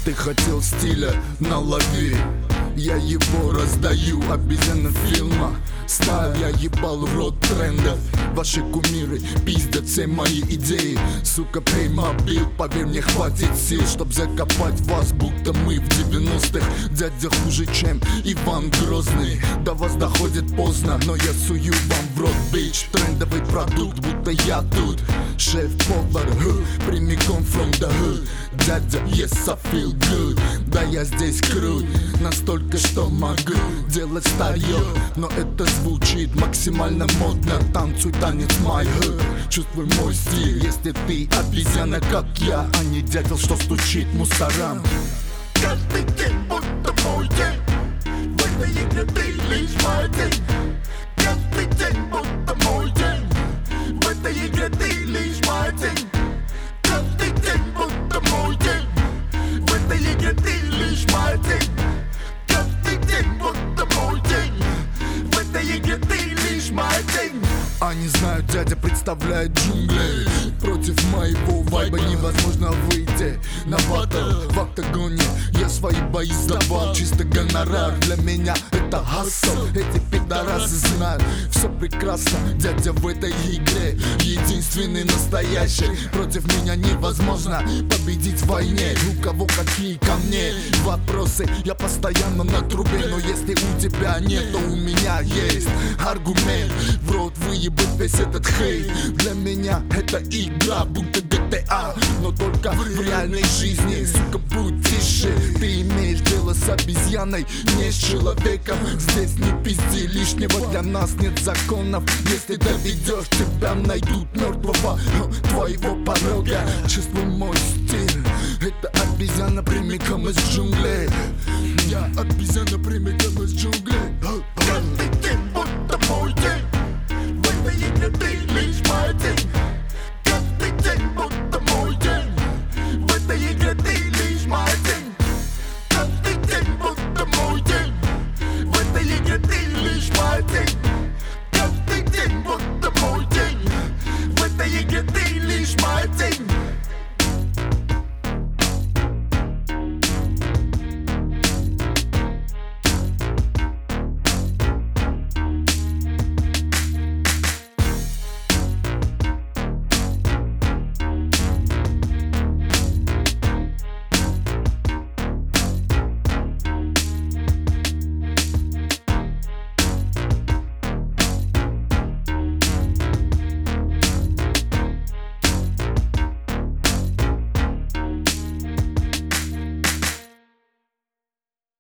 Ты хотел стиля на лови, я его раздаю. Обезьяна фильма стайл, я ебал рот трендов. Ваши кумиры пиздят все мои идеи. Сука, Playmobil, поверь мне, хватит сил, чтоб закопать вас, будто мы в 90-х. Дядя хуже, чем Иван Грозный. До вас доходит поздно, но я сую вам в рот, бич. Трендовый продукт, будто я тут шеф-повар, прямиком from the hood. Дядя, yes, I feel good. Да, я здесь крут, настолько, что могу делать старье, но это звучит максимально модно. Танцуй танец my hood, чувствуй мой стиль. Если ты обезьяна, как я, а не дятел, что стучит мусорам. Каждый день будто мой день, в этой игре ты лишь мой день. Каждый день будто мой день, в этой игре ты лишь мой день. Каждый день будто мой день, в этой игре ты лишь мой день. Каждый день будто мой день, в этой игре ты лишь мой день. Они знают, дядя представляет джунгли. Против моего вайба невозможно выйти на батл. В октагоне я свои бои сдавал, чисто гонорар. Для меня это хассл. Эти пидорасы знают все прекрасно. Дядя в этой игре единственный настоящий. Против меня невозможно победить в войне. У кого какие ко мне вопросы, я постоянно на трубе. Но если у тебя нет, то у меня есть аргумент. В рот выебать весь этот хейт. Для меня это игра, будто GTA, но только в реальной жизни. Сука, будь тише, ты имеешь дело с обезьяной, не с человеком. Здесь не пизди лишнего, для нас нет законов. Если доведешь, тебя найдут мертвого твоего порога. Чувствуй мой стиль, это обезьяна прямиком из джунглей. Я обезьяна прямиком из джунглей. Каждый день будто мой день, в этой игре ты